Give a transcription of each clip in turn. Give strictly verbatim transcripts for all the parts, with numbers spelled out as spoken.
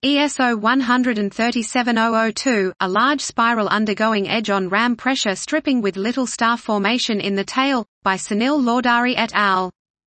E S O one three seven dash zero zero two, a large spiral undergoing edge-on ram pressure stripping with little star formation in the tail, by Sunil Lawdari et al.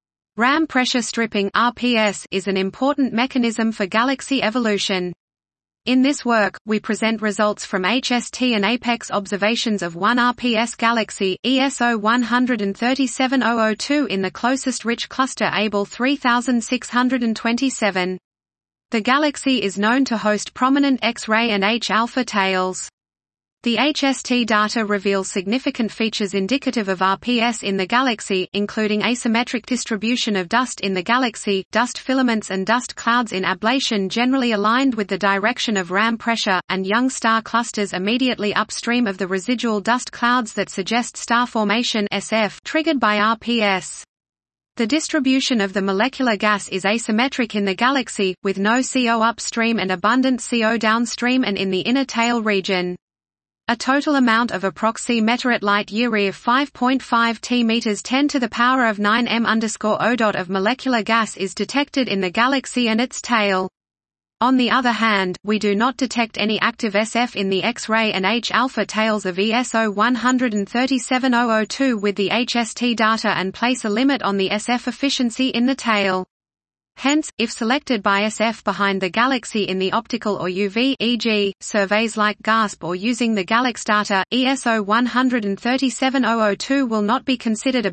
Ram pressure stripping (R P S) is an important mechanism for galaxy evolution. In this work, we present results from H S T and APEX observations of one R P S galaxy, E S O one three seven dash zero zero two, in the closest rich cluster Abell three six two seven. The galaxy is known to host prominent X-ray and H-alpha tails. The H S T data reveals significant features indicative of R P S in the galaxy, including asymmetric distribution of dust in the galaxy, dust filaments and dust clouds in ablation generally aligned with the direction of ram pressure, and young star clusters immediately upstream of the residual dust clouds that suggest star formation S F triggered by R P S. The distribution of the molecular gas is asymmetric in the galaxy, with no C O upstream and abundant C O downstream and in the inner tail region. A total amount of approxi meteorite light year of five point five T meters ten to the power of nine m underscore O dot of molecular gas is detected in the galaxy and its tail. On the other hand, we do not detect any active S F in the X-ray and H-alpha tails of E S O one three seven dash zero zero two with the H S T data and place a limit on the S F efficiency in the tail. Hence, if selected by S F behind the galaxy in the optical or U V, for example, surveys like GASP, or using the GALAX data, E S O one three seven dash zero zero two will not be considered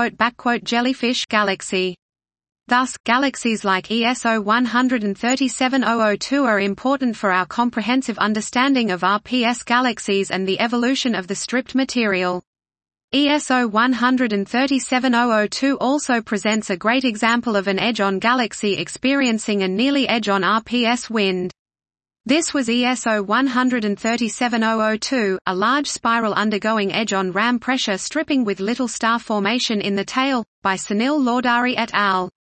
a jellyfish galaxy. Thus, galaxies like E S O one three seven dash zero zero two are important for our comprehensive understanding of R P S galaxies and the evolution of the stripped material. E S O one three seven dash zero zero two also presents a great example of an edge-on galaxy experiencing a nearly edge-on R P S wind. This was E S O one three seven dash zero zero two, a large spiral undergoing edge-on ram pressure stripping with little star formation in the tail, by Sunil Lawdari et al.